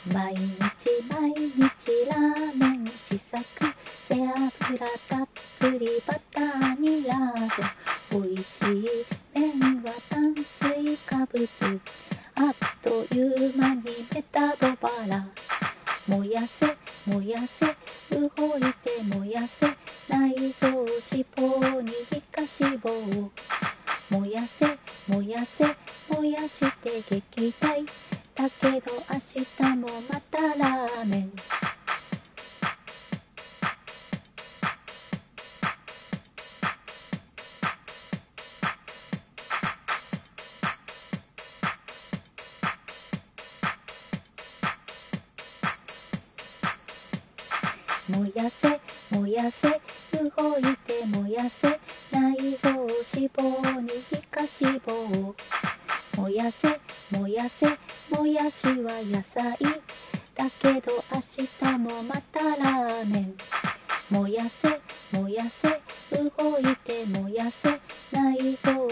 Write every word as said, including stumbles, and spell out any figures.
毎日毎日ラーメン試作、背脂たっぷりバターにラード、おいしい麺は炭水化物、あっという間にメタボバラ。燃やせ燃やせ動いて燃やせ、内臓脂肪に皮下脂肪、燃やせ燃やせ燃やして撃退、だけど明日もまたラーメン。燃やせ燃やせ動いて燃やせ、内臓脂肪に皮下脂肪、燃やせ燃やせもやしは野菜、だけど明日もまたラーメン。燃やせ燃やせ動いて燃やせ、内臓